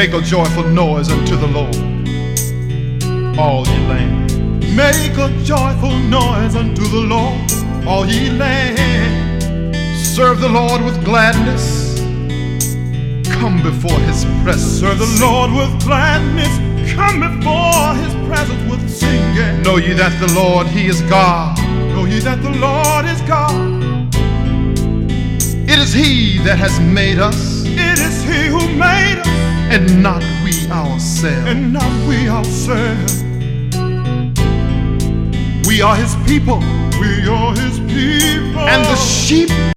Make a joyful noise unto the Lord, all ye land. Make a joyful noise unto the Lord, all ye land. Serve the Lord with gladness, come before his presence. Serve the Lord with gladness, come before his presence with singing. Know ye that the Lord, he is God. Know ye that the Lord is God. It is he that has made us. It is he who made us, and not we ourselves. And not we ourselves. We are his people. We are his people. And the sheep